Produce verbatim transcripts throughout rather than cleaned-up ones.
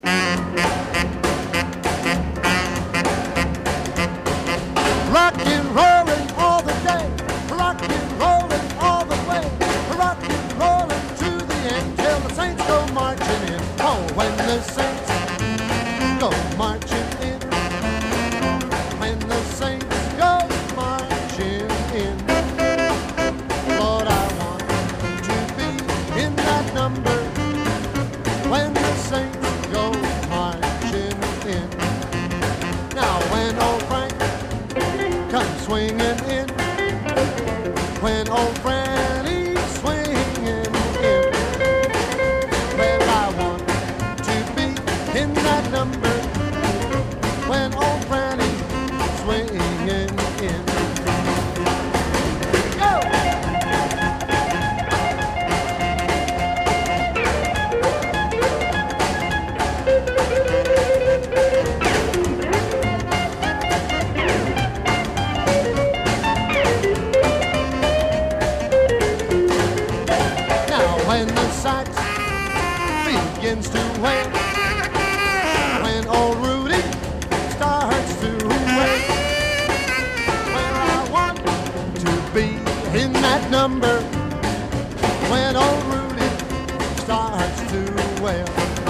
Rockin', rollin' all the day, rockin', rollin' all the way, rockin', rollin' to the end till the saints go marching in. Oh, when the saints go marching in, when the saints go marching in, Lord, I want to be in that number when the saints go marching in. Now, when old Frank come swinging in, when old Franny's swinging in, well, I want to be in that number when old Franny's swinging in. Go! When the sax begins to wail, when old Rudy starts to wail, well, I want to be in that number when old Rudy starts to wail.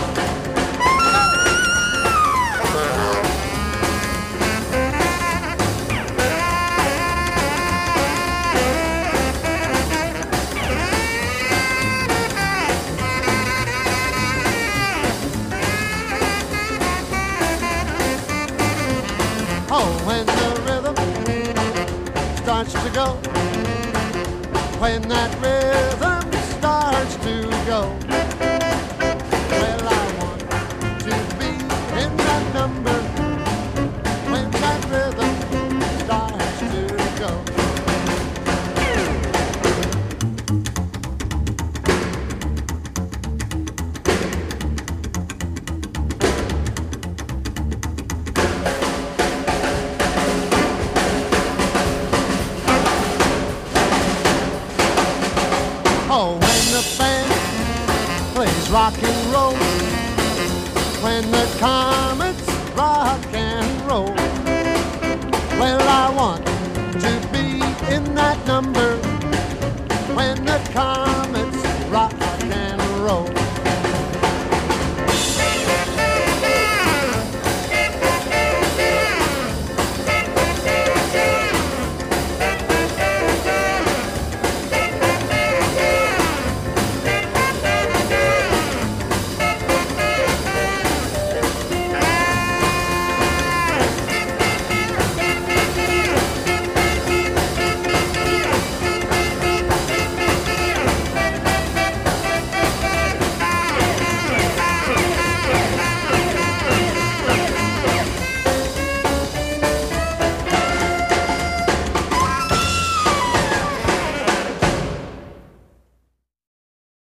Oh, when the rhythm starts to go, when that rhythm